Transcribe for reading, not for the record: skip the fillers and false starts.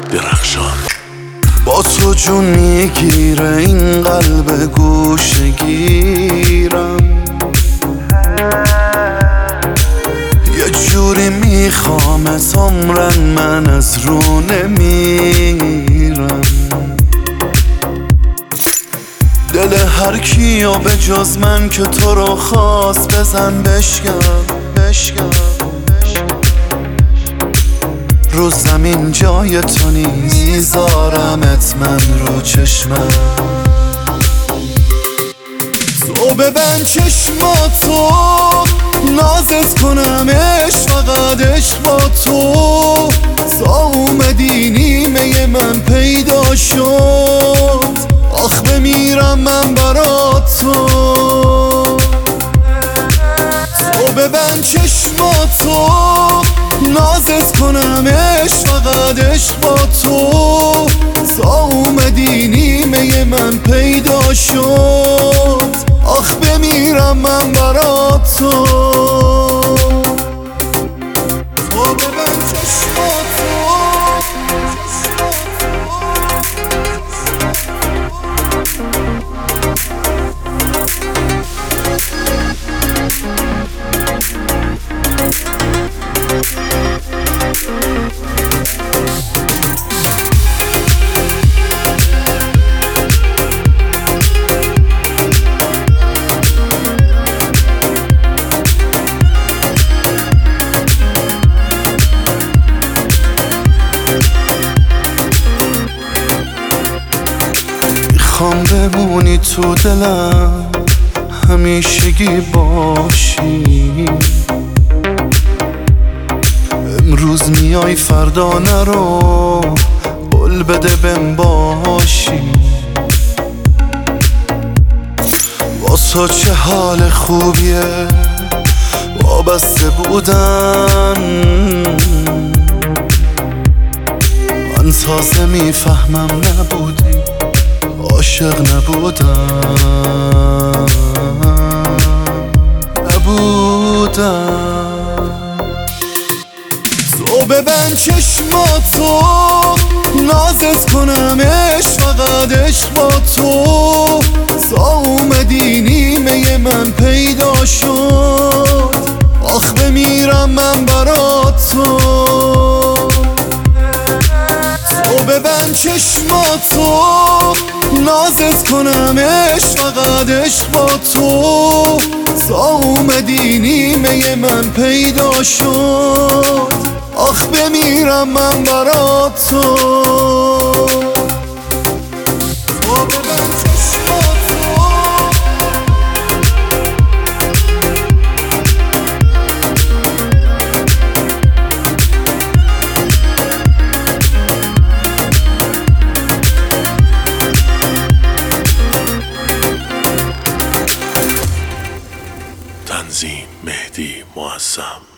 درخشان. با تو جون میگیره این قلب گوشه گیرم، یه جوری میخوامت عمرن من از رو نمیرم. دل هر کیو به جز من که تو رو خواست بزن بشکن. رو زمین جای تو نیست، میذارمت من رو چشمم. تو ببند چشماتو نازت کنم، عشق فقط عشق با تو. تا اومدی نیمه من پیدا شد، آخ بمیرم من برات تو. تو ببند چشماتو نازت کنم، عشق فقط عشق با تو. تا اومدی نیمه من پیدا شد، آخ بمیرم من برات تو. تو ببند چشماتو میخوام بمونی تو دلم، همیشگی باشی. امروز میای فردا نرو، قول بده بهم باشی. واسه چه حال خوبیه وابسته بودن، من تازه میفهمم نبودی، عاشق نبودم. تو ببند چشماتو نازت کنم، عشق فقط عشق با تو. تا اومدی نیمه من پیدا شد، آخ بمیرم من برات تو. تو ببند چشماتو نازت کنم، عشق فقط عشق با تو. تا اومدی نیمه من پیدا شد، آخ بمیرم من برات تو. تو ببند چشماتو تنظیم مهدی معظم.